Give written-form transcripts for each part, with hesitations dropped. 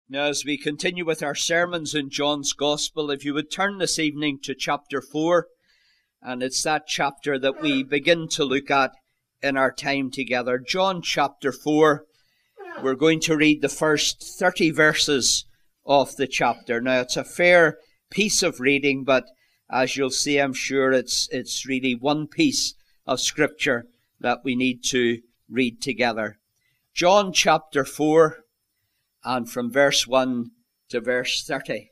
Now, as we continue with our sermons in John's Gospel, if you would turn this evening to chapter 4, and it's that chapter that we begin to look at in our time together. John chapter 4, we're going to read the first 30 verses of the chapter. Now, it's a fair piece of reading, but as you'll see, I'm sure it's really one piece of Scripture that we need to read together. John chapter 4, and from verse 1 to verse 30.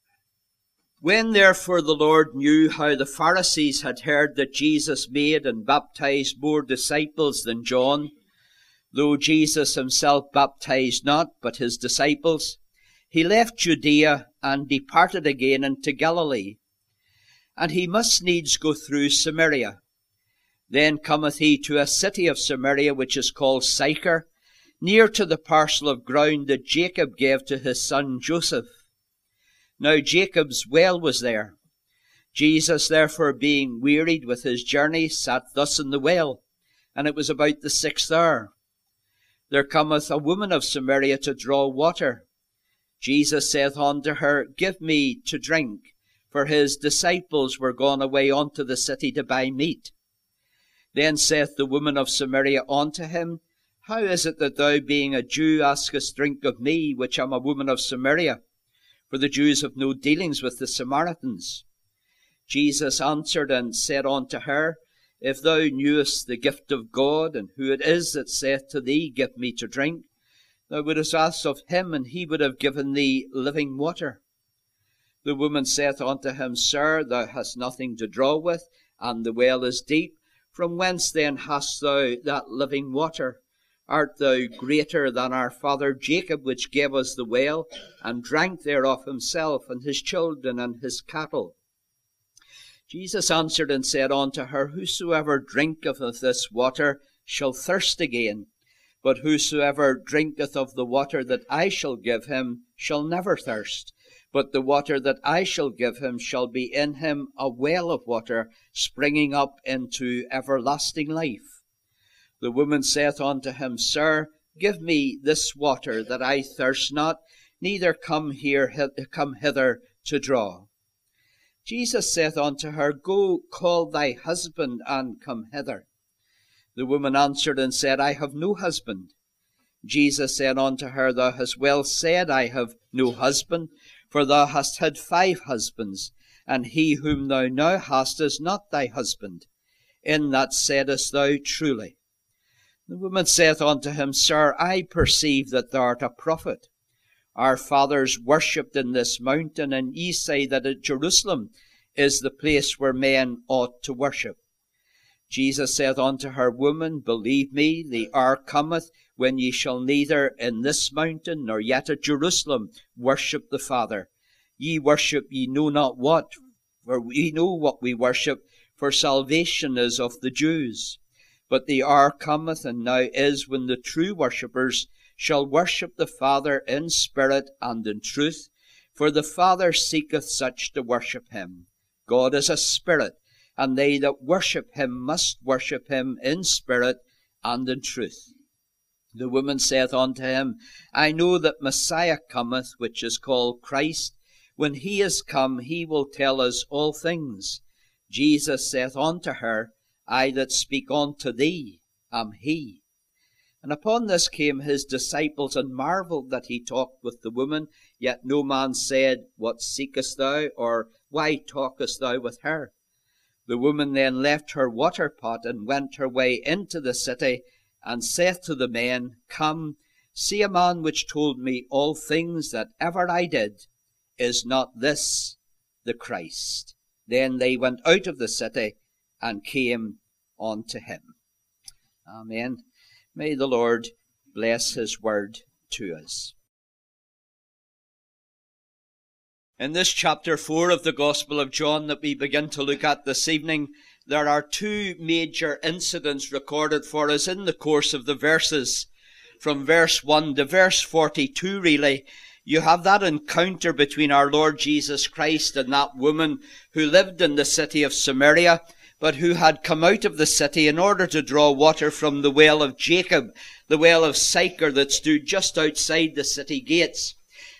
When therefore the Lord knew how the Pharisees had heard that Jesus made and baptized more disciples than John, though Jesus himself baptized not, but his disciples, he left Judea and departed again into Galilee. And he must needs go through Samaria. Then cometh he to a city of Samaria, which is called Sychar, near to the parcel of ground that Jacob gave to his son Joseph. Now Jacob's well was there. Jesus, therefore, being wearied with his journey, sat thus in the well, and it was about the 6th hour. There cometh a woman of Samaria to draw water. Jesus saith unto her, Give me to drink, for his disciples were gone away unto the city to buy meat. Then saith the woman of Samaria unto him, How is it that thou, being a Jew, askest drink of me, which am a woman of Samaria? For the Jews have no dealings with the Samaritans. Jesus answered and said unto her, If thou knewest the gift of God, and who it is that saith to thee, Give me to drink, thou wouldst ask of him, and he would have given thee living water. The woman saith unto him, Sir, thou hast nothing to draw with, and the well is deep. From whence then hast thou that living water? Art thou greater than our father Jacob, which gave us the well, and drank thereof himself, and his children, and his cattle? Jesus answered and said unto her, Whosoever drinketh of this water shall thirst again, but whosoever drinketh of the water that I shall give him shall never thirst. But the water that I shall give him shall be in him a well of water, springing up into everlasting life. The woman saith unto him, Sir, give me this water, that I thirst not, neither come hither to draw. Jesus saith unto her, Go, call thy husband, and come hither. The woman answered and said, I have no husband. Jesus said unto her, Thou hast well said, I have no husband, for thou hast had 5 husbands, and he whom thou now hast is not thy husband. In that saidest thou truly. The woman saith unto him, Sir, I perceive that thou art a prophet. Our fathers worshipped in this mountain, and ye say that at Jerusalem is the place where men ought to worship. Jesus saith unto her, Woman, believe me, the hour cometh when ye shall neither in this mountain nor yet at Jerusalem worship the Father. Ye worship ye know not what, for we know what we worship, for salvation is of the Jews. But the hour cometh, and now is, when the true worshippers shall worship the Father in spirit and in truth, for the Father seeketh such to worship him. God is a spirit, and they that worship him must worship him in spirit and in truth. The woman saith unto him, I know that Messiah cometh, which is called Christ. When he is come, he will tell us all things. Jesus saith unto her, I that speak unto thee am he. And upon this came his disciples, and marvelled that he talked with the woman. Yet no man said, What seekest thou? Or why talkest thou with her? The woman then left her water pot, and went her way into the city, and saith to the men, Come, see a man which told me all things that ever I did. Is not this the Christ? Then they went out of the city, and came unto him. Amen. May the Lord bless his word to us. In this chapter 4 of the Gospel of John that we begin to look at this evening, there are 2 major incidents recorded for us in the course of the verses. From verse 1 to verse 42, really, you have that encounter between our Lord Jesus Christ and that woman who lived in the city of Samaria, but who had come out of the city in order to draw water from the well of Jacob, the well of Sychar that stood just outside the city gates.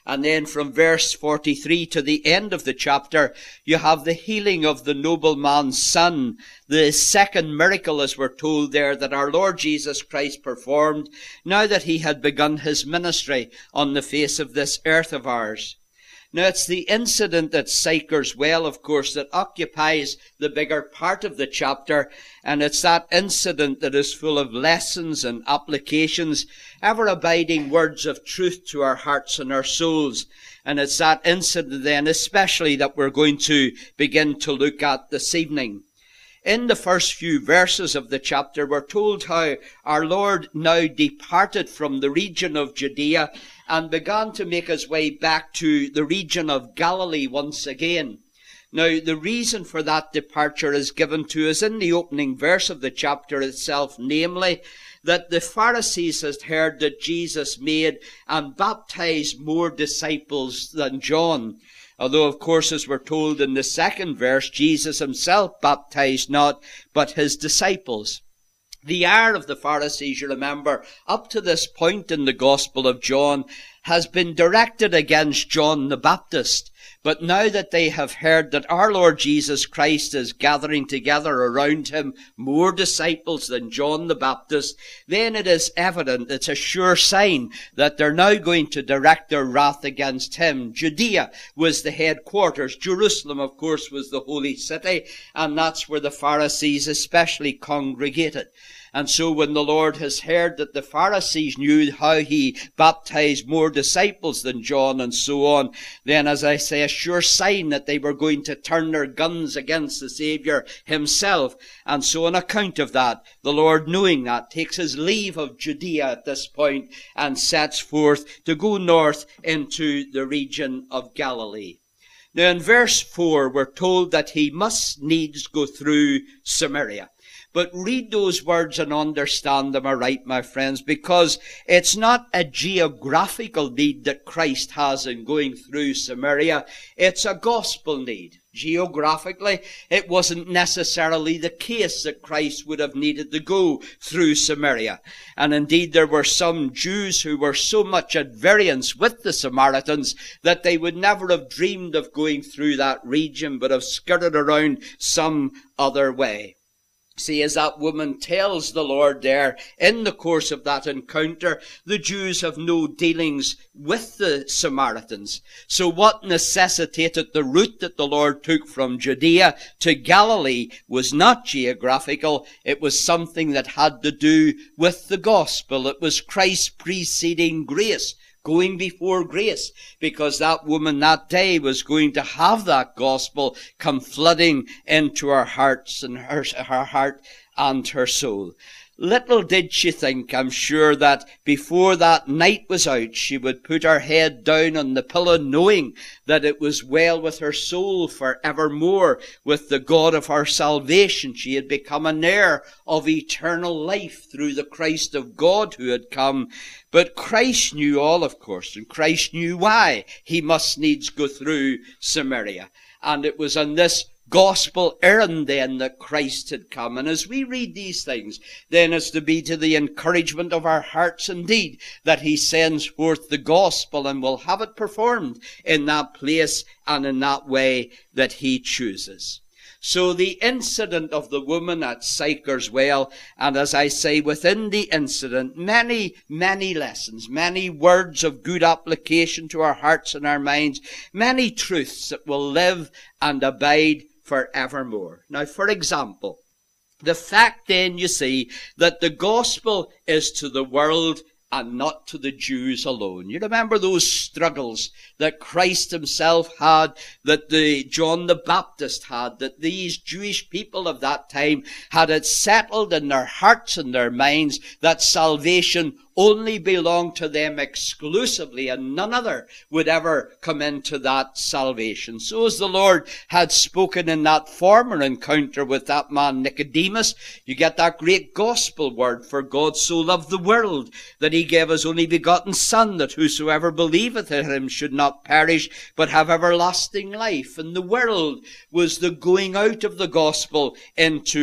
And then from verse 43 to the end of the chapter, you have the healing of the nobleman's son, the second miracle, as we're told there, that our Lord Jesus Christ performed now that he had begun his ministry on the face of this earth of ours. Now, it's the incident at Sychar's Well, of course, that occupies the bigger part of the chapter, and it's that incident that is full of lessons and applications, ever-abiding words of truth to our hearts and our souls. And it's that incident then, especially, that we're going to begin to look at this evening. In the first few verses of the chapter, we're told how our Lord now departed from the region of Judea and began to make his way back to the region of Galilee once again. Now, the reason for that departure is given to us in the opening verse of the chapter itself, namely, that the Pharisees had heard that Jesus made and baptized more disciples than John. Although, of course, as we're told in the second verse, Jesus himself baptized not, but his disciples. The ire of the Pharisees, you remember, up to this point in the Gospel of John, has been directed against John the Baptist. But now that they have heard that our Lord Jesus Christ is gathering together around him more disciples than John the Baptist, then it is evident, it's a sure sign, that they're now going to direct their wrath against him. Judea was the headquarters. Jerusalem, of course, was the holy city, and that's where the Pharisees especially congregated. And so when the Lord has heard that the Pharisees knew how he baptized more disciples than John and so on, then, as I say, a sure sign that they were going to turn their guns against the Saviour himself. And so on account of that, the Lord, knowing that, takes his leave of Judea at this point and sets forth to go north into the region of Galilee. Now in verse 4, we're told that he must needs go through Samaria. But read those words and understand them aright, my friends, because it's not a geographical need that Christ has in going through Samaria. It's a gospel need. Geographically, it wasn't necessarily the case that Christ would have needed to go through Samaria. And indeed, there were some Jews who were so much at variance with the Samaritans that they would never have dreamed of going through that region, but have skirted around some other way. See, as that woman tells the Lord there, in the course of that encounter, the Jews have no dealings with the Samaritans. So what necessitated the route that the Lord took from Judea to Galilee was not geographical. It was something that had to do with the gospel. It was Christ's preceding grace, going before grace, because that woman that day was going to have that gospel come flooding into her hearts and her heart and her soul. Little did she think, I'm sure, that before that night was out, she would put her head down on the pillow, knowing that it was well with her soul for evermore, with the God of her salvation. She had become an heir of eternal life through the Christ of God who had come. But Christ knew all, of course, and Christ knew why he must needs go through Samaria. And it was on this gospel errand then that Christ had come. And as we read these things, then it's to be to the encouragement of our hearts indeed that he sends forth the gospel and will have it performed in that place and in that way that he chooses. So the incident of the woman at Sychar's Well, and as I say, within the incident, many, many lessons, many words of good application to our hearts and our minds, many truths that will live and abide forevermore. Now, for example, the fact then, you see, that the gospel is to the world and not to the Jews alone. You remember those struggles that Christ himself had, that John the Baptist had, that these Jewish people of that time had it settled in their hearts and their minds that salvation only belonged to them exclusively, and none other would ever come into that salvation. So as the Lord had spoken in that former encounter with that man Nicodemus, you get that great gospel word, for God so loved the world that he gave his only begotten Son, that whosoever believeth in him should not perish, but have everlasting life. And the world was the going out of the gospel into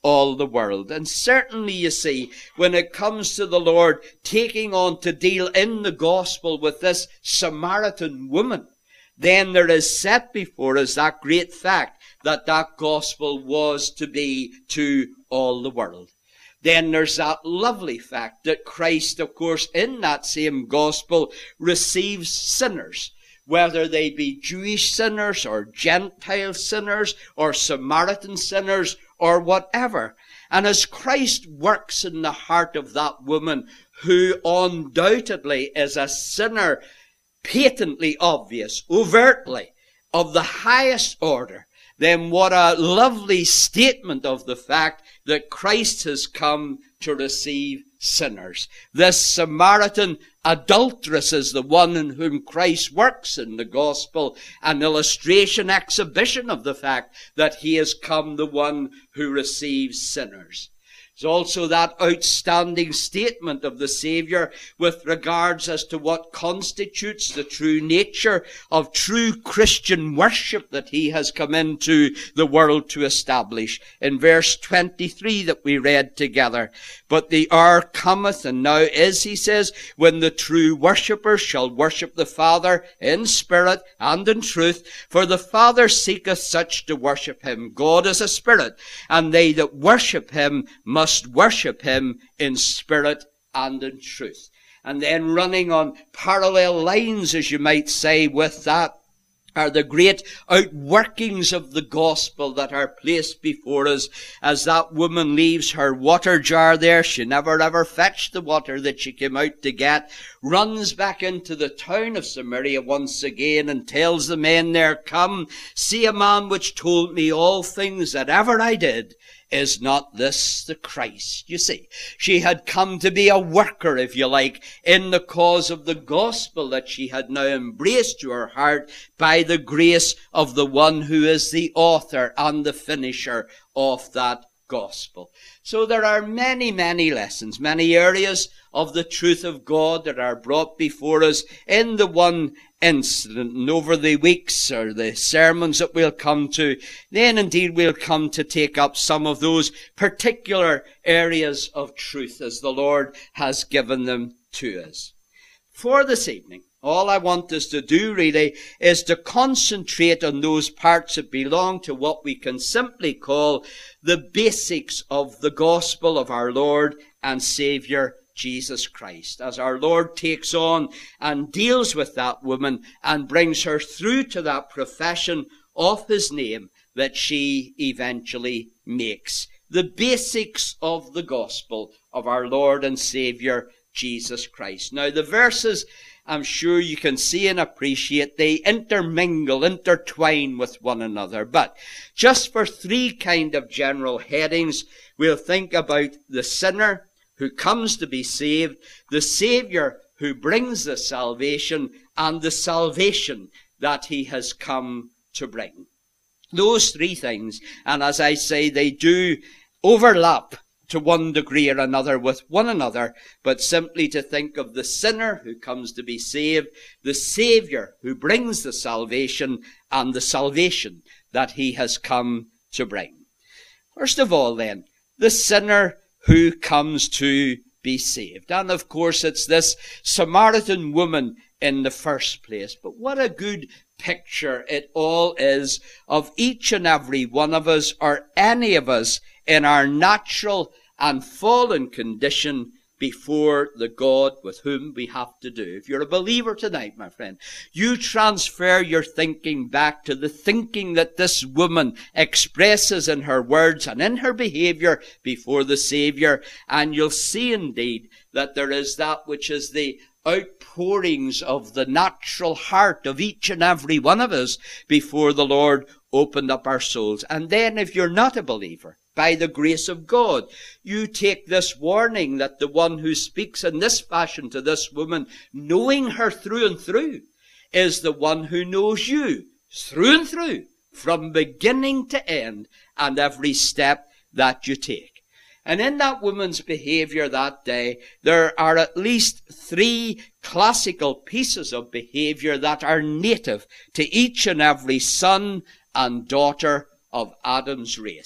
all the world. And certainly, you see, when it comes to the Lord taking on to deal in the gospel with this Samaritan woman, then there is set before us that great fact that that gospel was to be to all the world. Then there's that lovely fact that Christ, of course, in that same gospel receives sinners, whether they be Jewish sinners or Gentile sinners or Samaritan sinners or whatever. And as Christ works in the heart of that woman, who undoubtedly is a sinner, patently obvious, overtly, of the highest order, then what a lovely statement of the fact that Christ has come to receive sinners. This Samaritan adulteress is the one in whom Christ works in the gospel, an illustration, exhibition of the fact that he has come the one who receives sinners. There's also that outstanding statement of the Saviour with regards as to what constitutes the true nature of true Christian worship that he has come into the world to establish. In verse 23 that we read together, "But the hour cometh, and now is," he says, "when the true worshippers shall worship the Father in spirit and in truth. For the Father seeketh such to worship him. God is a spirit, and they that worship him must worship him in spirit and in truth." And then running on parallel lines, as you might say, with that are the great outworkings of the gospel that are placed before us. As that woman leaves her water jar there, she never ever fetched the water that she came out to get, runs back into the town of Samaria once again and tells the men there, "Come, see a man which told me all things that ever I did. Is not this the Christ?" You see, she had come to be a worker, if you like, in the cause of the gospel that she had now embraced to her heart by the grace of the one who is the author and the finisher of that gospel. So there are many, many lessons, many areas of the truth of God that are brought before us in the one incident. And over the weeks or the sermons that we'll come to, then indeed we'll come to take up some of those particular areas of truth as the Lord has given them to us. For this evening, all I want us to do really is to concentrate on those parts that belong to what we can simply call the basics of the gospel of our Lord and Saviour Jesus Christ, as our Lord takes on and deals with that woman and brings her through to that profession of his name that she eventually makes. The basics of the gospel of our Lord and Saviour Jesus Christ. Now the verses, I'm sure you can see and appreciate, they intermingle, intertwine with one another. But just for three kind of general headings, we'll think about the sinner who comes to be saved, the Saviour who brings the salvation, and the salvation that he has come to bring. Those three things, and as I say, they do overlap to one degree or another with one another, but simply to think of the sinner who comes to be saved, the Saviour who brings the salvation, and the salvation that he has come to bring. First of all then, the sinner who comes to be saved. And of course it's this Samaritan woman in the first place. But what a good picture it all is of each and every one of us, or any of us, in our natural and fallen condition before the God with whom we have to do. If you're a believer tonight, my friend, you transfer your thinking back to the thinking that this woman expresses in her words and in her behavior before the Saviour, and you'll see indeed that there is that which is the outpourings of the natural heart of each and every one of us before the Lord opened up our souls. And then if you're not a believer, by the grace of God, you take this warning that the one who speaks in this fashion to this woman, knowing her through and through, is the one who knows you through and through, from beginning to end, and every step that you take. And in that woman's behavior that day, there are at least three classical pieces of behavior that are native to each and every son and daughter of Adam's race.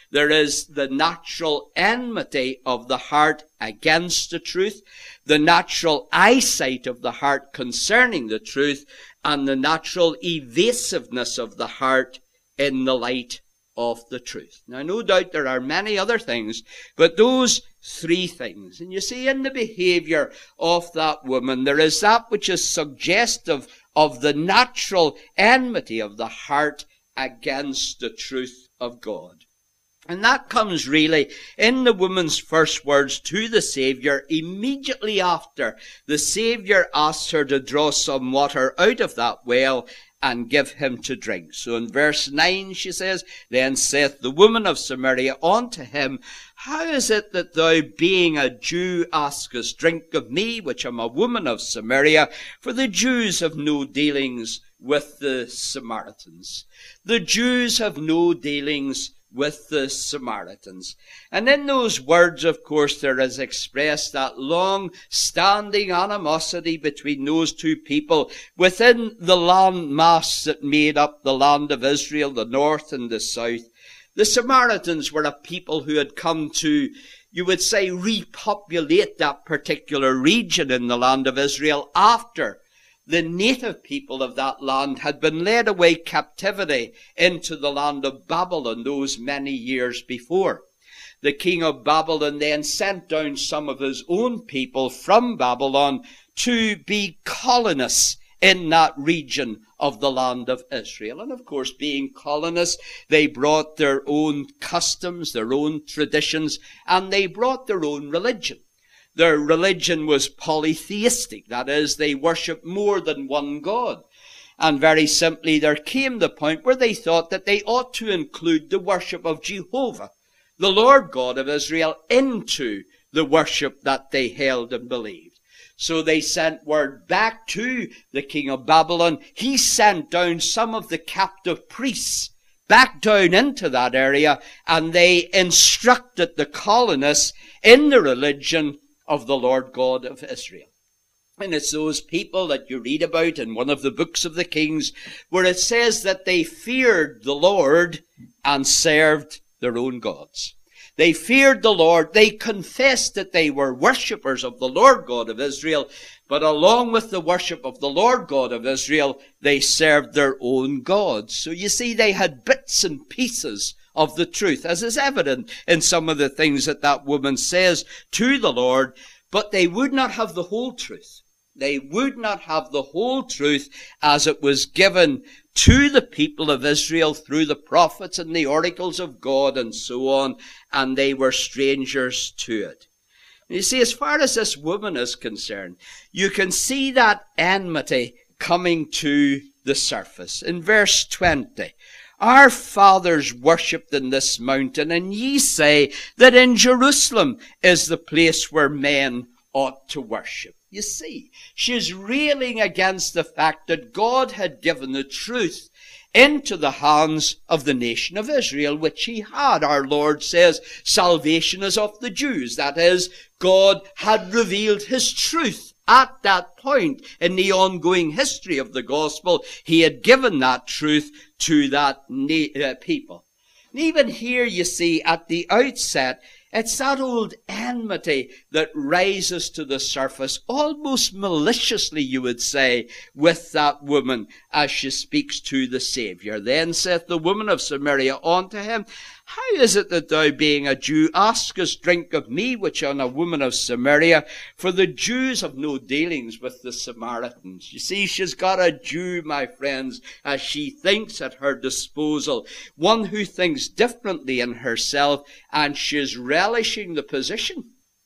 There is the natural enmity of the heart against the truth, the natural eyesight of the heart concerning the truth, and the natural evasiveness of the heart in the light of the truth. Now, no doubt there are many other things, but those three things. And you see, in the behavior of that woman, there is that which is suggestive of the natural enmity of the heart against the truth of God. And that comes really in the woman's first words to the Saviour immediately after the Saviour asks her to draw some water out of that well and give him to drink. So in verse 9 she says, Then saith the woman of Samaria unto him, How is it that thou, being a Jew, askest drink of me, which am a woman of Samaria? For the Jews have no dealings with the Samaritans. The Jews have no dealings with the Samaritans. And in those words, of course, there is expressed that long-standing animosity between those two people within the land mass that made up the land of Israel, the north and the south. The Samaritans were a people who had come to, you would say, repopulate that particular region in the land of Israel after the native people of that land had been led away captivity into the land of Babylon those many years before. The king of Babylon then sent down some of his own people from Babylon to be colonists in that region of the land of Israel. And of course, being colonists, they brought their own customs, their own traditions, and they brought their own religion. Their religion was polytheistic. That is, they worshipped more than one God. And very simply, there came the point where they thought that they ought to include the worship of Jehovah, the Lord God of Israel, into the worship that they held and believed. So they sent word back to the king of Babylon. He sent down some of the captive priests back down into that area, and they instructed the colonists in the religion of the Lord God of Israel. And it's those people that you read about in one of the books of the Kings, where it says that they feared the Lord and served their own gods. They feared the Lord. They confessed that they were worshippers of the Lord God of Israel, but along with the worship of the Lord God of Israel, they served their own gods. So you see, they had bits and pieces of the truth, as is evident in some of the things that that woman says to the Lord, but they would not have the whole truth. They would not have the whole truth as it was given to the people of Israel through the prophets and the oracles of God and so on, and they were strangers to it. And you see, as far as this woman is concerned, you can see that enmity coming to the surface. In verse 20, Our fathers worshipped in this mountain, and ye say that in Jerusalem is the place where men ought to worship. You see, she's railing against the fact that God had given the truth into the hands of the nation of Israel, which he had. Our Lord says salvation is of the Jews. That is, God had revealed his truth at that point in the ongoing history of the gospel. He had given that truth to that people. And even here you see at the outset, it's that old enmity that rises to the surface, almost maliciously, you would say, with that woman as she speaks to the Saviour. Then saith the woman of Samaria unto him, How is it that thou, being a Jew, askest drink of me, which am a woman of Samaria? For the Jews have no dealings with the Samaritans. You see, she's got a Jew, my friends, as she thinks at her disposal, one who thinks differently in herself, and she's relishing the position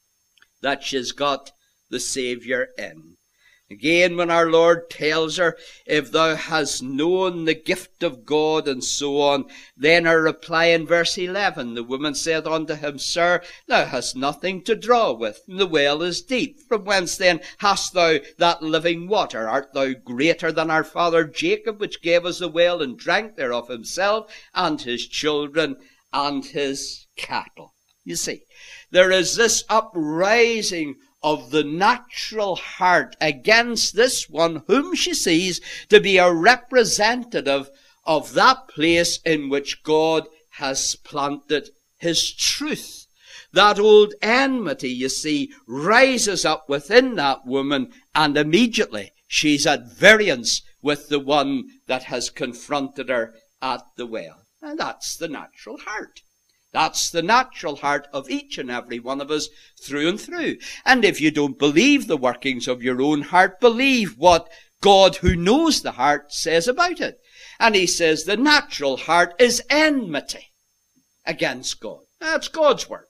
that she's got the Saviour in. Again, when our Lord tells her, if thou hast known the gift of God, and so on, then her reply in verse 11, the woman said unto him, Sir, thou hast nothing to draw with, and the well is deep. From whence then hast thou that living water? Art thou greater than our father Jacob, which gave us the well, and drank thereof himself, and his children, and his cattle? You see, there is this uprising of the natural heart against this one whom she sees to be a representative of that place in which God has planted his truth. That old enmity, you see, rises up within that woman, and immediately she's at variance with the one that has confronted her at the well. And that's the natural heart. That's the natural heart of each and every one of us through and through. And if you don't believe the workings of your own heart, believe what God, who knows the heart, says about it. And he says the natural heart is enmity against God. That's God's word.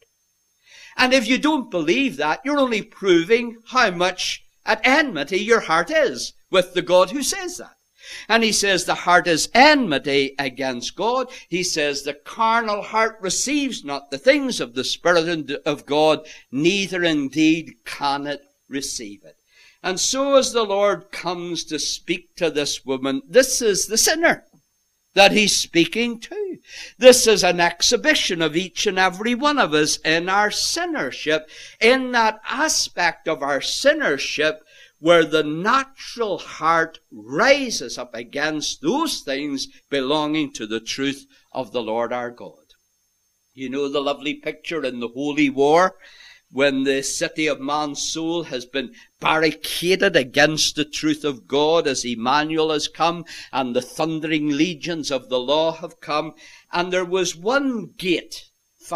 And if you don't believe that, you're only proving how much at enmity your heart is with the God who says that. And he says the heart is enmity against God. He says the carnal heart receives not the things of the Spirit of God, neither indeed can it receive it. And so as the Lord comes to speak to this woman, this is the sinner that he's speaking to. This is an exhibition of each and every one of us in our sinnership, in that aspect of our sinnership where the natural heart rises up against those things belonging to the truth of the Lord our God. You know the lovely picture in the Holy War when the city of man's soul has been barricaded against the truth of God as Emmanuel has come and the thundering legions of the law have come. And there was one gate,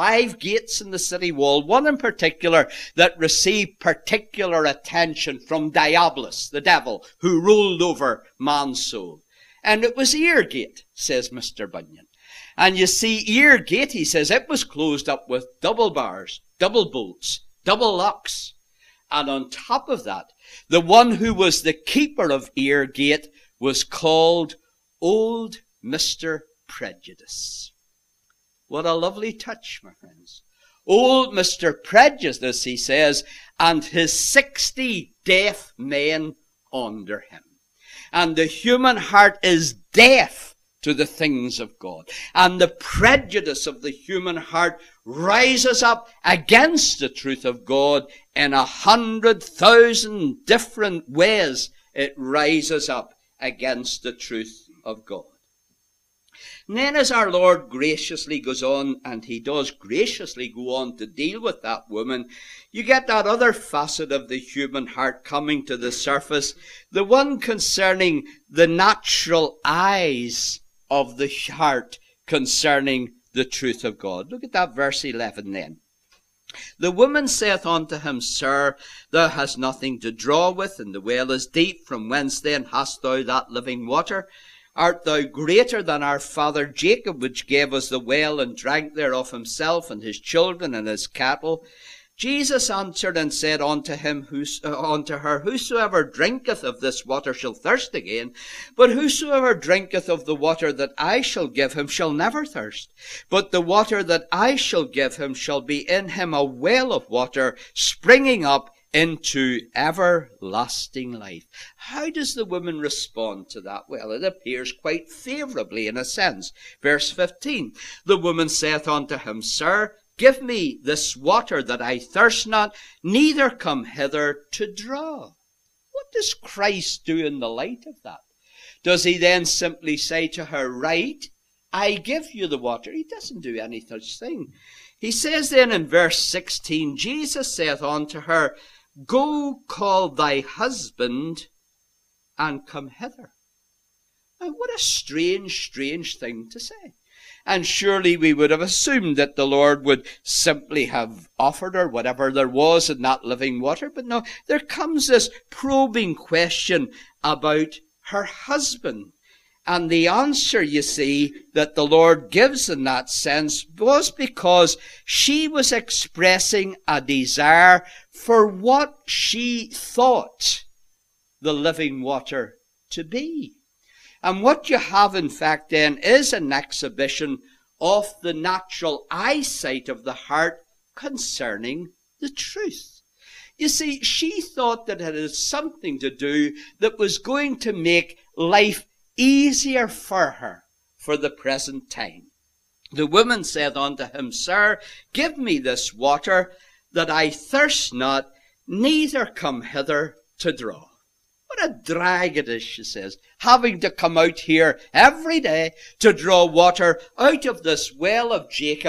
5 gates in the city wall, one in particular that received particular attention from Diabolus, the devil, who ruled over man's soul. And it was Eargate, says Mr. Bunyan. And you see, Eargate, he says, it was closed up with double bars, double bolts, double locks. And on top of that, the one who was the keeper of Eargate was called Old Mr. Prejudice. What a lovely touch, my friends. Old Mr. Prejudice, he says, and his 60 deaf men under him. And the human heart is deaf to the things of God. And the prejudice of the human heart rises up against the truth of God in 100,000 different ways. It rises up against the truth of God. And then as our Lord graciously goes on, and he does graciously go on to deal with that woman, you get that other facet of the human heart coming to the surface, the one concerning the natural eyes of the heart concerning the truth of God. Look at that verse 11 then. The woman saith unto him, Sir, thou hast nothing to draw with, and the well is deep. From whence then hast thou that living water? Art thou greater than our father Jacob, which gave us the well, and drank thereof himself, and his children, and his cattle? Jesus answered and said unto her, Whosoever drinketh of this water shall thirst again, but whosoever drinketh of the water that I shall give him shall never thirst. But the water that I shall give him shall be in him a well of water, springing up into everlasting life. How does the woman respond to that? Well, it appears quite favourably in a sense. Verse 15, the woman saith unto him, Sir, give me this water that I thirst not, neither come hither to draw. What does Christ do in the light of that? Does he then simply say to her, right, I give you the water? He doesn't do any such thing. He says then in verse 16, Jesus saith unto her, Go call thy husband and come hither. Now, what a strange thing to say. And surely we would have assumed that the Lord would simply have offered her whatever there was in that living water. But no, there comes this probing question about her husband. And the answer, you see, that the Lord gives in that sense was because she was expressing a desire for what she thought the living water to be. And what you have, in fact, then, is an exhibition of the natural eyesight of the heart concerning the truth. You see, she thought that it had something to do that was going to make life easier for her for the present time. The woman said unto him, Sir, give me this water, that I thirst not, neither come hither to draw. What a drag it is, she says, having to come out here every day to draw water out of this well of Jacob.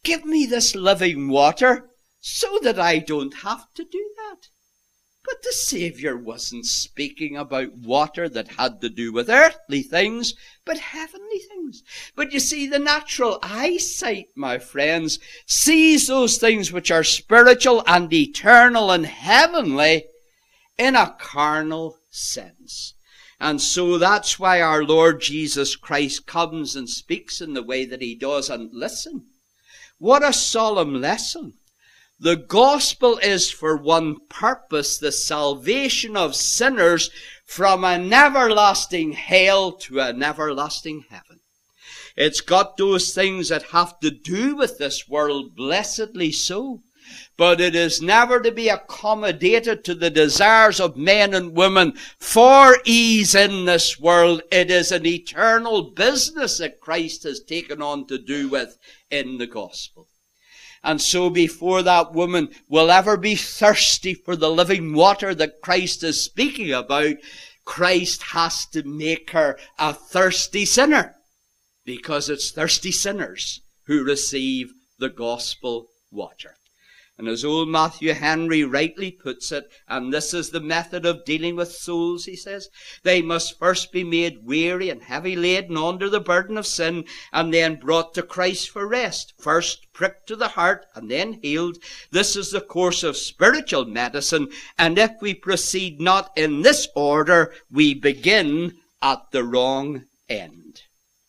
Give me this living water so that I don't have to do that. But the Savior wasn't speaking about water that had to do with earthly things, but heavenly things. But you see, the natural eyesight, my friends, sees those things which are spiritual and eternal and heavenly in a carnal sense. And so that's why our Lord Jesus Christ comes and speaks in the way that he does. And listen, what a solemn lesson. The gospel is for one purpose, the salvation of sinners from an everlasting hell to an everlasting heaven. It's got those things that have to do with this world, blessedly so. But it is never to be accommodated to the desires of men and women for ease in this world. It is an eternal business that Christ has taken on to do with in the gospel. And so before that woman will ever be thirsty for the living water that Christ is speaking about, Christ has to make her a thirsty sinner, because it's thirsty sinners who receive the gospel water. And as old Matthew Henry rightly puts it, and this is the method of dealing with souls, he says, they must first be made weary and heavy laden under the burden of sin, and then brought to Christ for rest. First pricked to the heart, and then healed. This is the course of spiritual medicine, and if we proceed not in this order, we begin at the wrong end.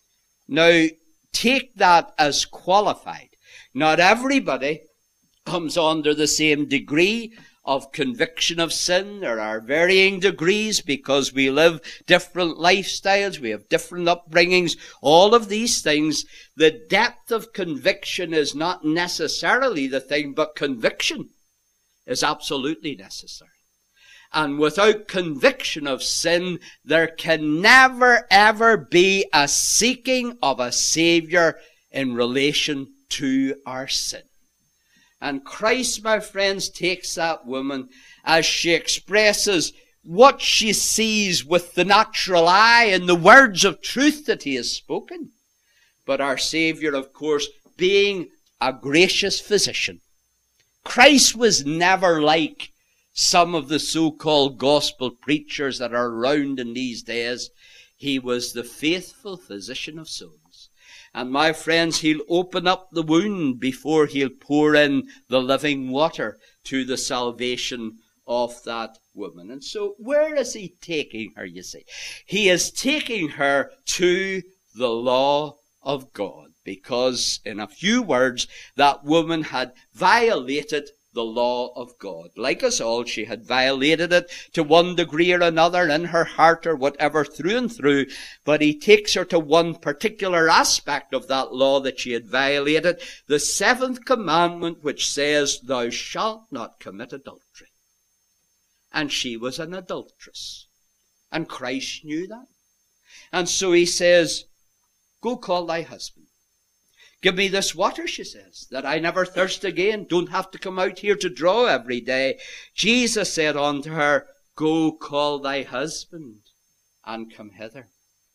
Now, take that as qualified. Not everybody comes under the same degree of conviction of sin. There are varying degrees because we live different lifestyles, we have different upbringings, all of these things. The depth of conviction is not necessarily the thing, but conviction is absolutely necessary. And without conviction of sin, there can never ever be a seeking of a Savior in relation to our sin. And Christ, my friends, takes that woman as she expresses what she sees with the natural eye and the words of truth that he has spoken. But our Savior, of course, being a gracious physician. Christ was never like some of the so-called gospel preachers that are around in these days. He was the faithful physician of souls. And my friends, he'll open up the wound before he'll pour in the living water to the salvation of that woman. And so where is he taking her, you see? He is taking her to the law of God, because in a few words, that woman had violated the law of God. Like us all, she had violated it to one degree or another in her heart or whatever, through and through. But he takes her to one particular aspect of that law that she had violated, the seventh commandment, which says, "Thou shalt not commit adultery." And she was an adulteress. And Christ knew that. And so he says, "Go call thy husband. Give me this water," she says, "that I never thirst again. Don't have to come out here to draw every day." Jesus said unto her, "Go call thy husband and come hither."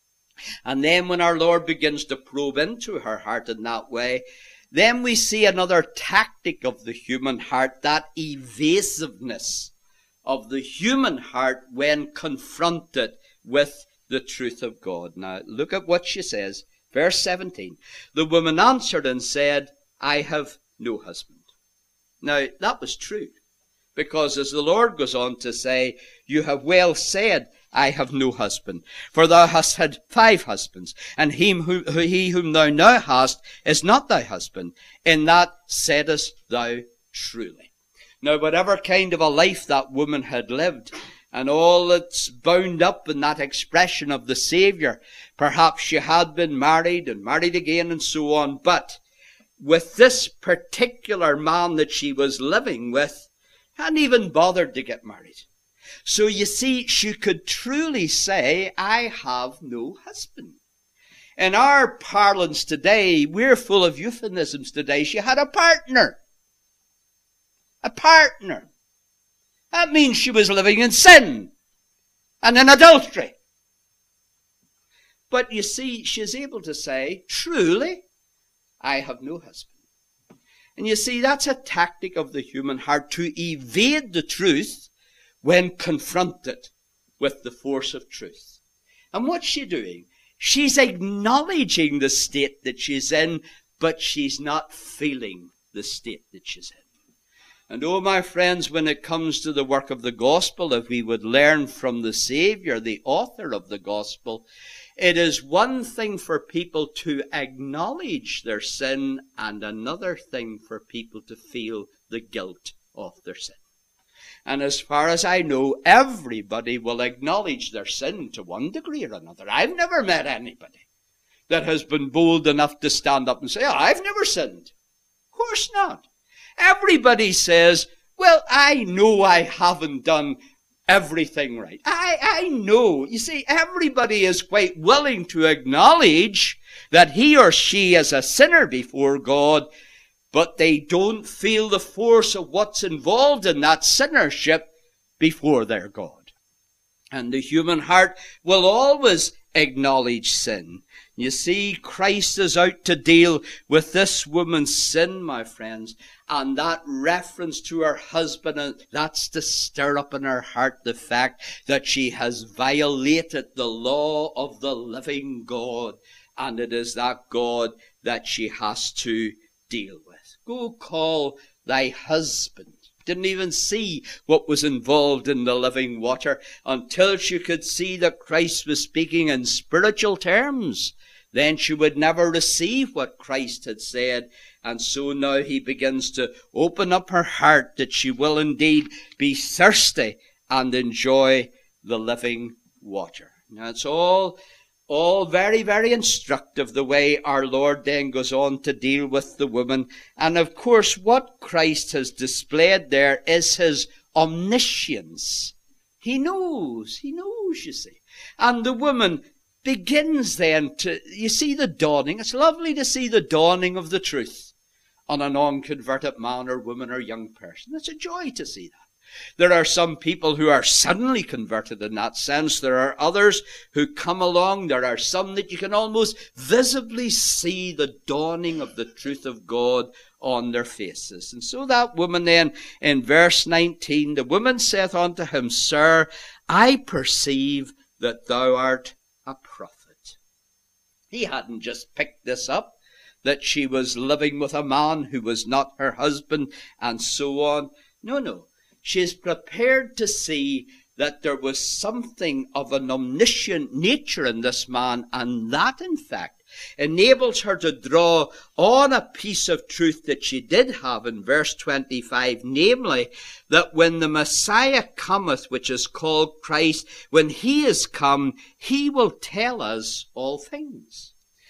And then when our Lord begins to probe into her heart in that way, then we see another tactic of the human heart, that evasiveness of the human heart when confronted with the truth of God. Now, look at what she says. Verse 17, "The woman answered and said, I have no husband." Now, that was true, because as the Lord goes on to say, "You have well said, I have no husband. For thou hast had 5 husbands, and he whom thou now hast is not thy husband. In that saidest thou truly." Now, whatever kind of a life that woman had lived, and all that's bound up in that expression of the Savior, perhaps she had been married and married again and so on, but with this particular man that she was living with, hadn't even bothered to get married. So you see, she could truly say, "I have no husband." In our parlance today, we're full of euphemisms today. She had a partner. A partner. That means she was living in sin and in adultery. But you see, she's able to say, "Truly, I have no husband." And you see, that's a tactic of the human heart, to evade the truth when confronted with the force of truth. And what's she doing? She's acknowledging the state that she's in, but she's not feeling the state that she's in. And oh, my friends, when it comes to the work of the gospel, if we would learn from the Savior, the author of the gospel, it is one thing for people to acknowledge their sin and another thing for people to feel the guilt of their sin. And as far as I know, everybody will acknowledge their sin to one degree or another. I've never met anybody that has been bold enough to stand up and say, "Oh, I've never sinned." Of course not. Everybody says, "Well, I know I haven't done everything right. I know." You see, everybody is quite willing to acknowledge that he or she is a sinner before God, but they don't feel the force of what's involved in that sinnership before their God. And the human heart will always acknowledge sin. You see, Christ is out to deal with this woman's sin, my friends, and that reference to her husband, that's to stir up in her heart the fact that she has violated the law of the living God, and it is that God that she has to deal with. Go call thy husband. Didn't even see what was involved in the living water until she could see that Christ was speaking in spiritual terms. Then she would never receive what Christ had said. And so now he begins to open up her heart that she will indeed be thirsty and enjoy the living water. Now it's all very, very instructive, the way our Lord then goes on to deal with the woman. And of course, what Christ has displayed there is his omniscience. He knows, you see. And the woman begins then to, you see the dawning. It's lovely to see the dawning of the truth on an unconverted man or woman or young person. It's a joy to see that. There are some people who are suddenly converted in that sense. There are others who come along. There are some that you can almost visibly see the dawning of the truth of God on their faces. And so that woman then, in verse 19, the woman saith unto him, "Sir, I perceive that thou art a prophet." He hadn't just picked this up, that she was living with a man who was not her husband, and so on. No. She is prepared to see that there was something of an omniscient nature in this man, and that, in fact, enables her to draw on a piece of truth that she did have in verse 25, namely, that when the Messiah cometh, which is called Christ, when he is come, he will tell us all things.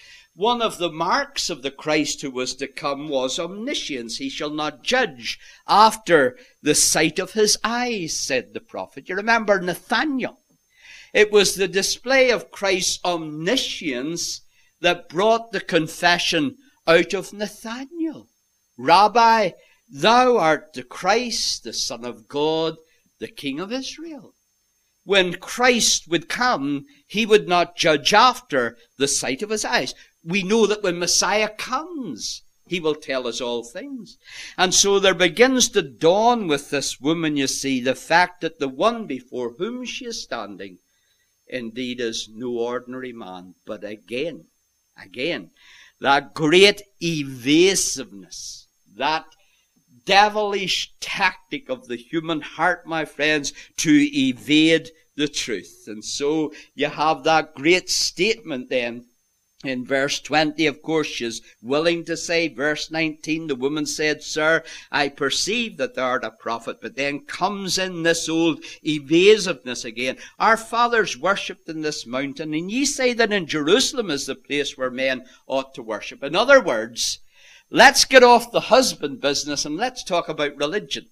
One of the marks of the Christ who was to come was omniscience. He shall not judge after the sight of his eyes, said the prophet. You remember Nathanael. It was the display of Christ's omniscience that brought the confession out of Nathanael. "Rabbi, thou art the Christ, the Son of God, the King of Israel." When Christ would come, he would not judge after the sight of his eyes. We know that when Messiah comes, he will tell us all things. And so there begins to dawn with this woman, you see, the fact that the one before whom she is standing indeed is no ordinary man. But again, that great evasiveness, that devilish tactic of the human heart, my friends, to evade the truth. And so you have that great statement then in verse 20. Of course, she's willing to say, verse 19, the woman said, "Sir, I perceive that thou art a prophet." But then comes in this old evasiveness again. "Our fathers worshipped in this mountain, and ye say that in Jerusalem is the place where men ought to worship." In other words, let's get off the husband business and let's talk about religion.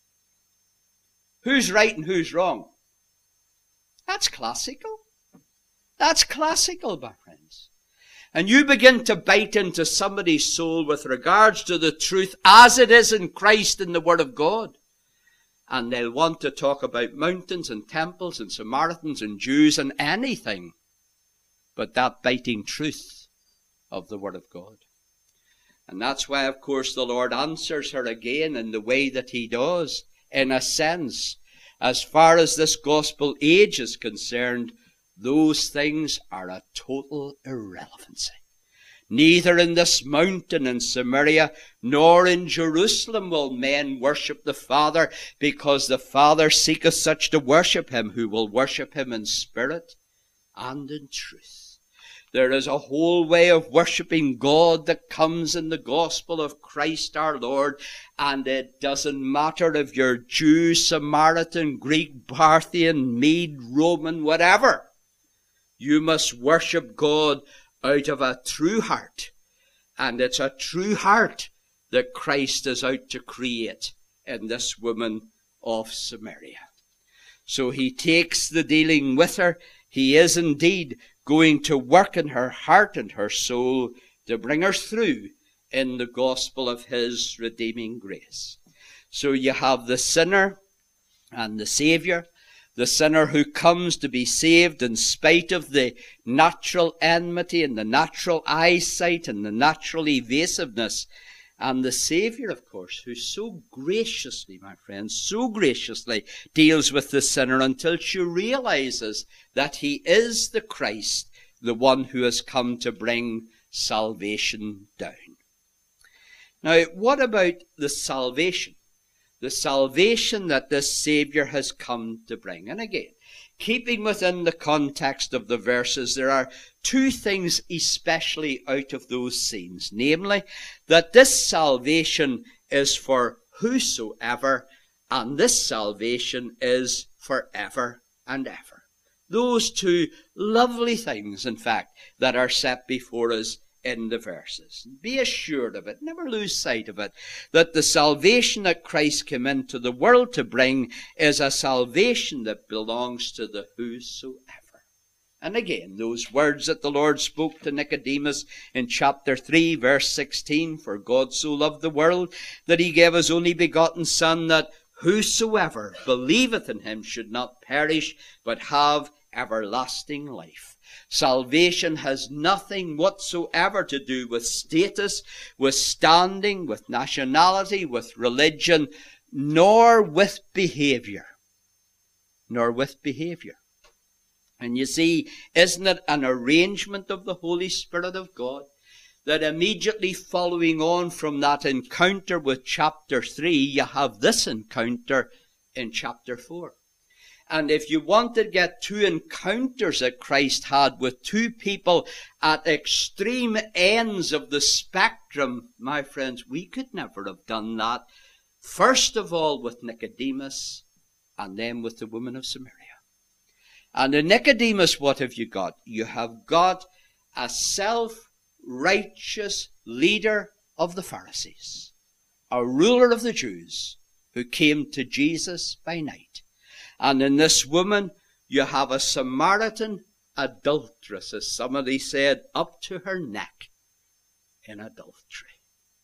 Who's right and who's wrong? That's classical. That's classical, my friends. And you begin to bite into somebody's soul with regards to the truth as it is in Christ in the Word of God. And they'll want to talk about mountains and temples and Samaritans and Jews and anything but that biting truth of the Word of God. And that's why, of course, the Lord answers her again in the way that he does. In a sense, as far as this gospel age is concerned, those things are a total irrelevancy. Neither in this mountain in Samaria nor in Jerusalem will men worship the Father, because the Father seeketh such to worship him who will worship him in spirit and in truth. There is a whole way of worshipping God that comes in the gospel of Christ our Lord, and it doesn't matter if you're Jew, Samaritan, Greek, Parthian, Mede, Roman, whatever. You must worship God out of a true heart, and it's a true heart that Christ is out to create in this woman of Samaria. So he takes the dealing with her. He is indeed going to work in her heart and her soul to bring her through in the gospel of his redeeming grace. So you have the sinner and the Saviour, the sinner who comes to be saved in spite of the natural enmity and the natural eyesight and the natural evasiveness, and the Saviour, of course, who so graciously, my friends, so graciously deals with the sinner until she realizes that he is the Christ, the one who has come to bring salvation down. Now, what about the salvation? The salvation that this Saviour has come to bring. And again, keeping within the context of the verses, there are two things especially out of those scenes. Namely, that this salvation is for whosoever, and this salvation is forever and ever. Those two lovely things, in fact, that are set before us in the verses. Be assured of it, never lose sight of it, that the salvation that Christ came into the world to bring is a salvation that belongs to the whosoever. And again, those words that the Lord spoke to Nicodemus in chapter 3, verse 16, for God so loved the world that he gave his only begotten Son, that whosoever believeth in him should not perish, but have everlasting life. Salvation has nothing whatsoever to do with status, with standing, with nationality, with religion, nor with behavior. Nor with behavior. And you see, isn't it an arrangement of the Holy Spirit of God that immediately following on from that encounter with chapter 3, you have this encounter in chapter 4. And if you want to get two encounters that Christ had with two people at extreme ends of the spectrum, my friends, we could never have done that. First of all with Nicodemus, and then with the woman of Samaria. And in Nicodemus, what have you got? You have got a self-righteous leader of the Pharisees, a ruler of the Jews, who came to Jesus by night. And in this woman, you have a Samaritan adulteress, as somebody said, up to her neck in adultery.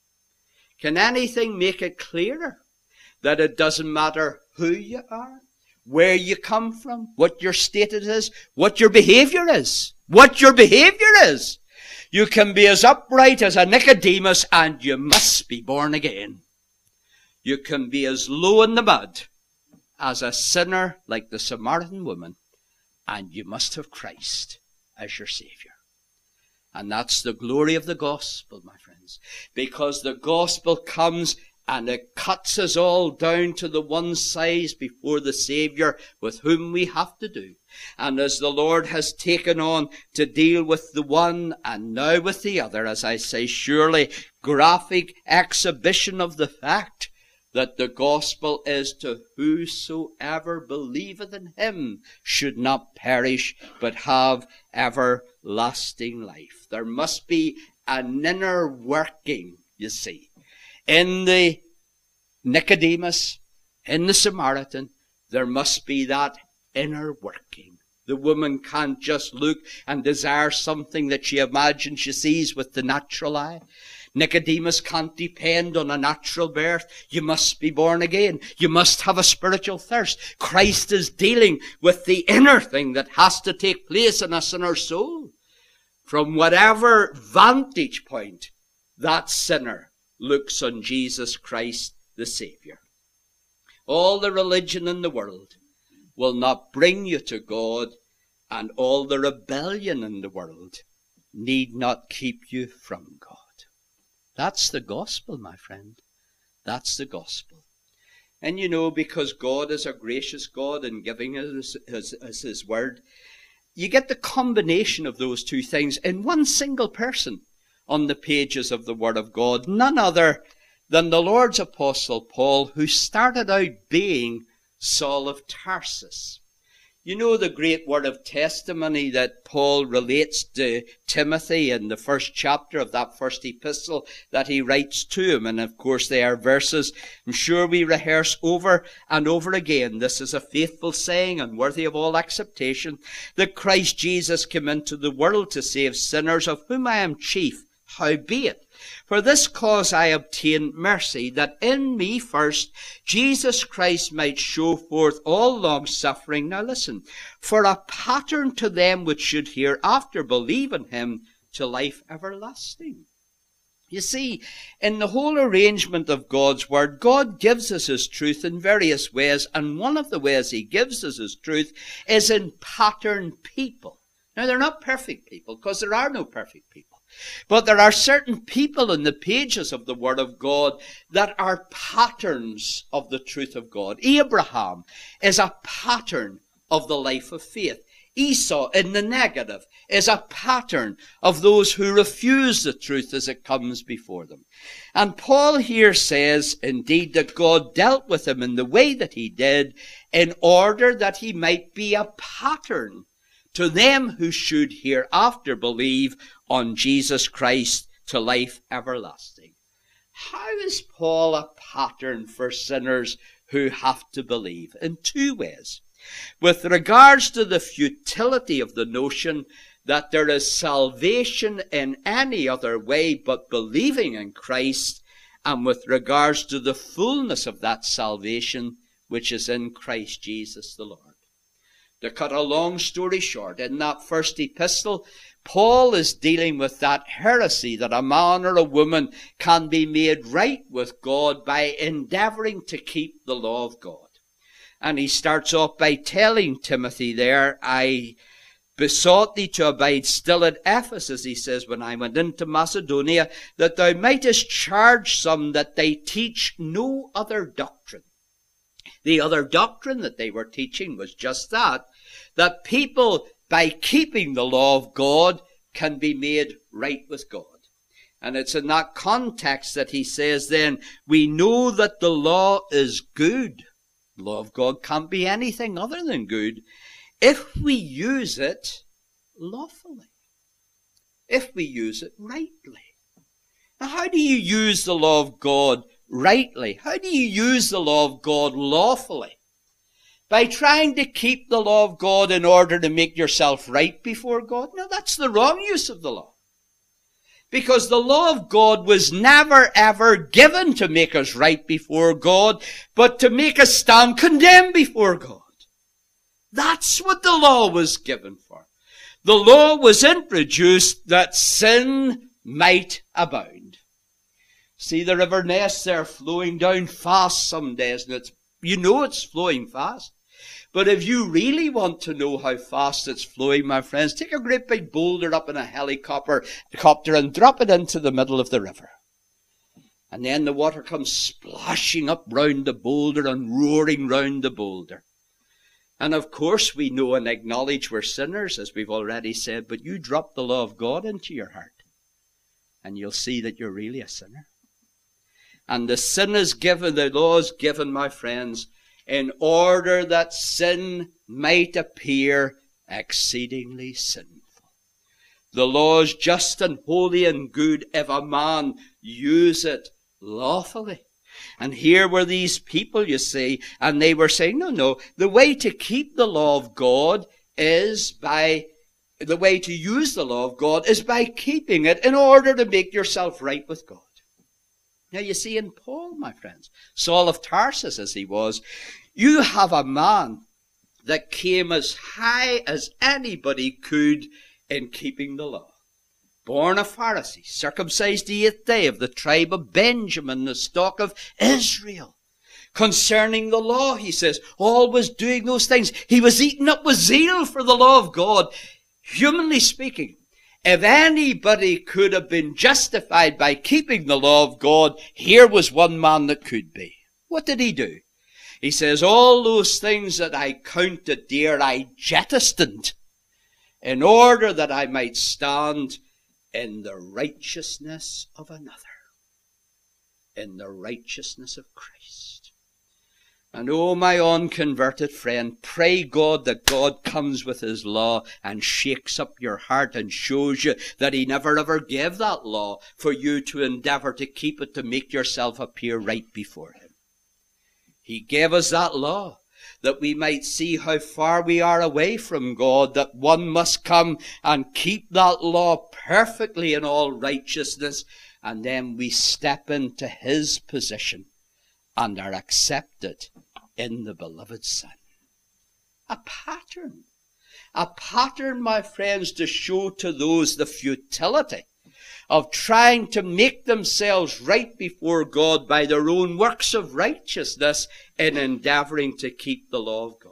Can anything make it clearer that it doesn't matter who you are, where you come from, what your status is, what your behavior is? What your behavior is. You can be as upright as a Nicodemus, and you must be born again. You can be as low in the mud as a sinner like the Samaritan woman, and you must have Christ as your Saviour. And that's the glory of the gospel, my friends, because the gospel comes and it cuts us all down to the one size before the Saviour with whom we have to do. And as the Lord has taken on to deal with the one and now with the other, as I say, surely graphic exhibition of the fact that the gospel is to whosoever believeth in him should not perish, but have everlasting life. There must be an inner working, you see. In the Nicodemus, in the Samaritan, there must be that inner working. The woman can't just look and desire something that she imagines she sees with the natural eye. Nicodemus can't depend on a natural birth. You must be born again. You must have a spiritual thirst. Christ is dealing with the inner thing that has to take place in a sinner's soul. From whatever vantage point that sinner looks on Jesus Christ the Saviour. All the religion in the world will not bring you to God, and all the rebellion in the world need not keep you from God. That's the gospel, my friend. That's the gospel. And you know, because God is a gracious God in giving us his word, you get the combination of those two things in one single person on the pages of the Word of God. None other than the Lord's Apostle Paul, who started out being Saul of Tarsus. You know the great word of testimony that Paul relates to Timothy in the first chapter of that first epistle that he writes to him. And of course they are verses I'm sure we rehearse over and over again. This is a faithful saying and worthy of all acceptation, that Christ Jesus came into the world to save sinners, of whom I am chief. Howbeit, for this cause I obtained mercy, that in me first Jesus Christ might show forth all long suffering. Now listen, for a pattern to them which should hereafter believe in him to life everlasting. You see, in the whole arrangement of God's word, God gives us his truth in various ways, and one of the ways he gives us his truth is in pattern people. Now, they're not perfect people, because there are no perfect people. But there are certain people in the pages of the Word of God that are patterns of the truth of God. Abraham is a pattern of the life of faith. Esau, in the negative, is a pattern of those who refuse the truth as it comes before them. And Paul here says, indeed, that God dealt with him in the way that he did in order that he might be a pattern to them who should hereafter believe on Jesus Christ to life everlasting. How is Paul a pattern for sinners who have to believe? In two ways. With regards to the futility of the notion that there is salvation in any other way but believing in Christ, and with regards to the fullness of that salvation which is in Christ Jesus the Lord. To cut a long story short, in that first epistle, Paul is dealing with that heresy that a man or a woman can be made right with God by endeavoring to keep the law of God. And he starts off by telling Timothy there, I besought thee to abide still at Ephesus, he says, when I went into Macedonia, that thou mightest charge some that they teach no other doctrine. The other doctrine that they were teaching was just that people, by keeping the law of God, can be made right with God. And it's in that context that he says then, we know that the law is good. The law of God can't be anything other than good if we use it lawfully, if we use it rightly. Now, how do you use the law of God rightly? How do you use the law of God lawfully? By trying to keep the law of God in order to make yourself right before God? No, that's the wrong use of the law. Because the law of God was never ever given to make us right before God, but to make us stand condemned before God. That's what the law was given for. The law was introduced that sin might abound. See the river Ness there flowing down fast some days, and it's flowing fast. But if you really want to know how fast it's flowing, my friends, take a great big boulder up in a helicopter and drop it into the middle of the river. And then the water comes splashing up round the boulder and roaring round the boulder. And of course we know and acknowledge we're sinners, as we've already said, but you drop the law of God into your heart, and you'll see that you're really a sinner. And the law is given, my friends, in order that sin might appear exceedingly sinful. The law is just and holy and good if a man use it lawfully. And here were these people, you see, and they were saying, no, the way to keep the law of God the way to use the law of God is by keeping it in order to make yourself right with God. Now you see, in Paul, my friends, Saul of Tarsus as he was, you have a man that came as high as anybody could in keeping the law. born a Pharisee, circumcised the 8th day, of the tribe of Benjamin, the stock of Israel. Concerning the law, he says, always doing those things. He was eaten up with zeal for the law of God. Humanly speaking, if anybody could have been justified by keeping the law of God, here was one man that could be. What did he do? He says, all those things that I counted dear, I jettisoned, in order that I might stand in the righteousness of another, in the righteousness of Christ. And oh, my unconverted friend, pray God that God comes with his law and shakes up your heart and shows you that he never ever gave that law for you to endeavor to keep it to make yourself appear right before him. He gave us that law that we might see how far we are away from God, that one must come and keep that law perfectly in all righteousness, and then we step into his position and are accepted in the beloved Son. A pattern, my friends, to show to those the futility of trying to make themselves right before God by their own works of righteousness in endeavoring to keep the law of God.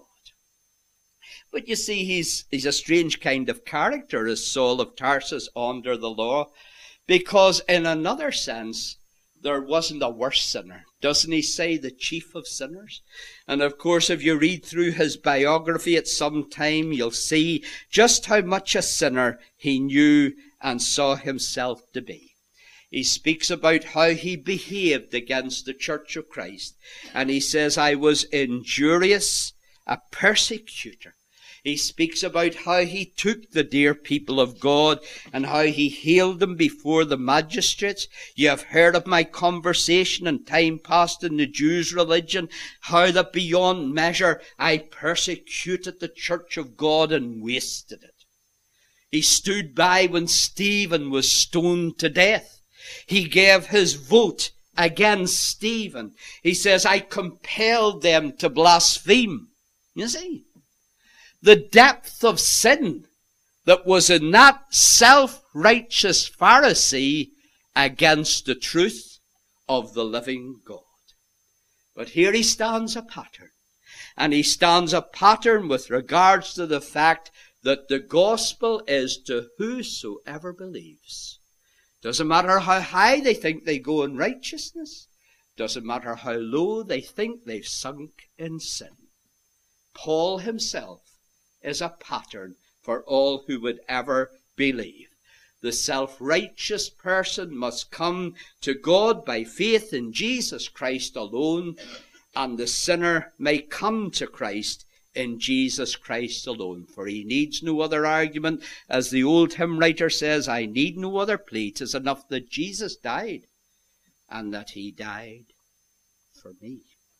But you see, he's a strange kind of character, as Saul of Tarsus under the law, because in another sense, there wasn't a worse sinner. Doesn't he say the chief of sinners? And of course, if you read through his biography at some time, you'll see just how much a sinner he knew and saw himself to be. He speaks about how he behaved against the church of Christ. And he says, I was injurious, a persecutor. He speaks about how he took the dear people of God and how he hailed them before the magistrates. You have heard of my conversation in time past in the Jews' religion, how that beyond measure I persecuted the church of God and wasted it. He stood by when Stephen was stoned to death. He gave his vote against Stephen. He says, I compelled them to blaspheme. You see, the depth of sin that was in that self-righteous Pharisee against the truth of the living God. But here he stands a pattern. And he stands a pattern with regards to the fact that the gospel is to whosoever believes. Doesn't matter how high they think they go in righteousness. Doesn't matter how low they think they've sunk in sin. Paul himself is a pattern for all who would ever believe. The self-righteous person must come to God by faith in Jesus Christ alone, and the sinner may come to Christ in Jesus Christ alone. For he needs no other argument. As the old hymn writer says, I need no other plea. 'Tis enough that Jesus died, and that he died for me.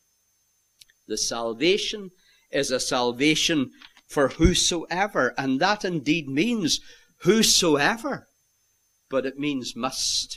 The salvation is a salvation for whosoever, and that indeed means whosoever, but it means must,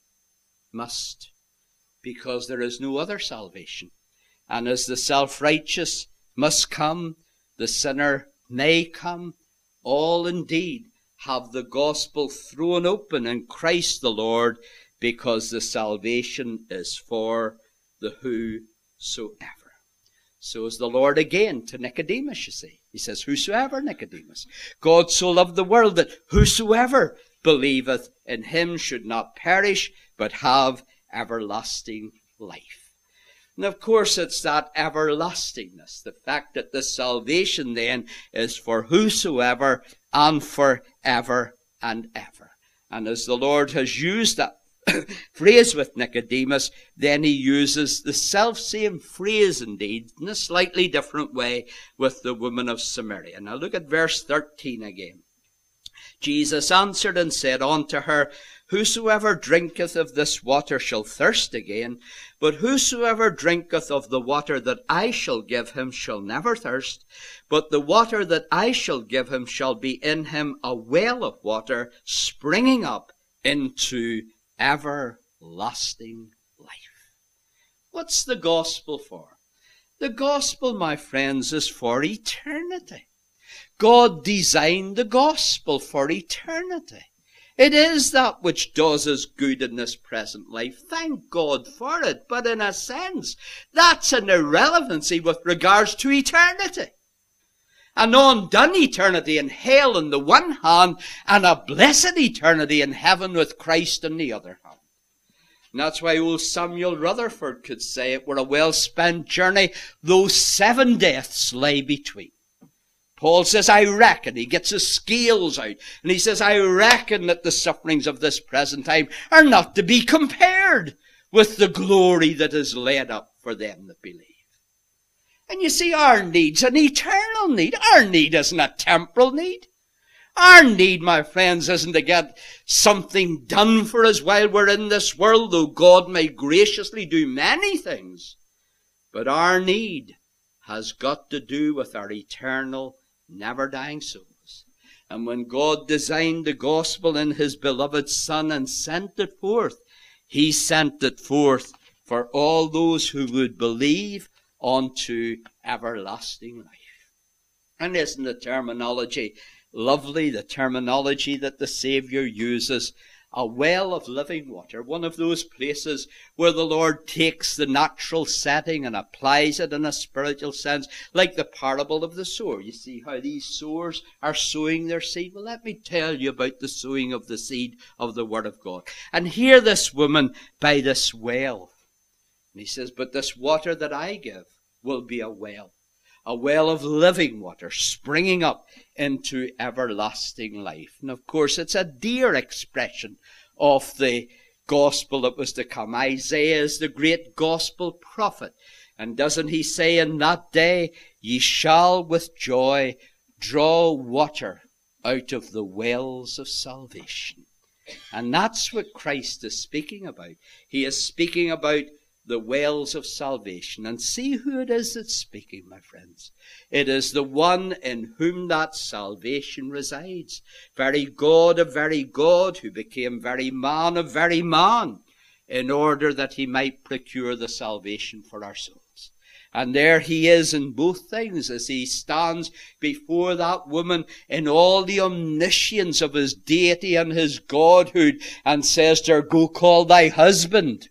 because there is no other salvation. And as the self-righteous must come, the sinner may come, all indeed have the gospel thrown open in Christ the Lord, because the salvation is for the whosoever. So is the Lord again to Nicodemus, you see. He says, whosoever, Nicodemus. God so loved the world that whosoever believeth in him should not perish, but have everlasting life. And of course, it's that everlastingness, the fact that the salvation then is for whosoever and for ever and ever. And as the Lord has used that phrase with Nicodemus, then he uses the self-same phrase indeed in a slightly different way with the woman of Samaria. Now look at verse 13 again. Jesus answered and said unto her, whosoever drinketh of this water shall thirst again, but whosoever drinketh of the water that I shall give him shall never thirst, but the water that I shall give him shall be in him a well of water springing up into everlasting life. What's the gospel for? The gospel, my friends, is for eternity. God designed the gospel for eternity. It is that which does us good in this present life. Thank God for it. But in a sense, that's an irrelevancy with regards to eternity. An undone eternity in hell on the one hand, and a blessed eternity in heaven with Christ on the other hand. And that's why old Samuel Rutherford could say it were a well-spent journey, though 7 deaths lay between. Paul says, I reckon, he gets his scales out, and he says, I reckon that the sufferings of this present time are not to be compared with the glory that is laid up for them that believe. And you see, our need's an eternal need. Our need isn't a temporal need. Our need, my friends, isn't to get something done for us while we're in this world, though God may graciously do many things. But our need has got to do with our eternal, never-dying souls. And when God designed the gospel in his beloved Son and sent it forth, he sent it forth for all those who would believe unto everlasting life. And isn't the terminology lovely, the terminology that the Saviour uses? A well of living water, one of those places where the Lord takes the natural setting and applies it in a spiritual sense, like the parable of the sower. You see how these sowers are sowing their seed? Well, let me tell you about the sowing of the seed of the Word of God. And here this woman by this well. And he says, but this water that I give will be a well of living water springing up into everlasting life. And of course, it's a dear expression of the gospel that was to come. Isaiah is the great gospel prophet. And doesn't he say, in that day ye shall with joy draw water out of the wells of salvation. And that's what Christ is speaking about. He is speaking about the wells of salvation. And see who it is that's speaking, my friends. It is the one in whom that salvation resides. Very God of very God, who became very man of very man, in order that he might procure the salvation for our souls. And there he is in both things, as he stands before that woman in all the omniscience of his deity and his godhood, and says to her, go call thy husband.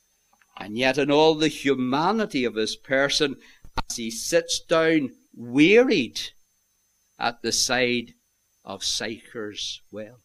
And yet in all the humanity of his person, as he sits down wearied at the side of Sychar's well.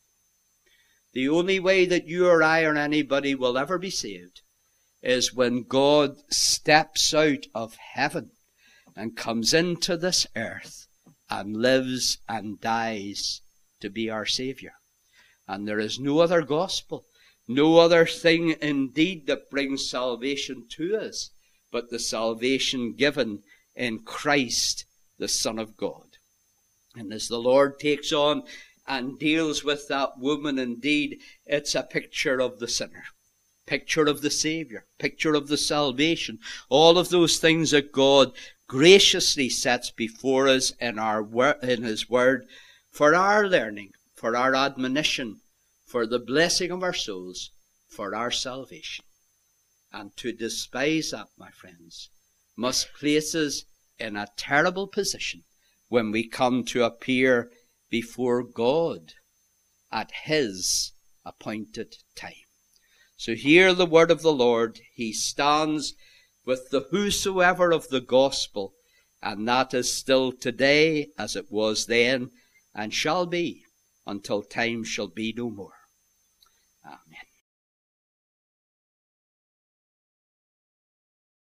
The only way that you or I or anybody will ever be saved is when God steps out of heaven and comes into this earth and lives and dies to be our Saviour. And there is no other gospel, no other thing indeed that brings salvation to us, but the salvation given in Christ, the Son of God. And as the Lord takes on and deals with that woman, indeed, it's a picture of the sinner, picture of the Saviour, picture of the salvation, all of those things that God graciously sets before us in his Word for our learning, for our admonition, for the blessing of our souls, for our salvation. And to despise that, my friends, must place us in a terrible position when we come to appear before God at his appointed time. So hear the word of the Lord. He stands with the whosoever of the gospel, and that is still today as it was then, and shall be until time shall be no more.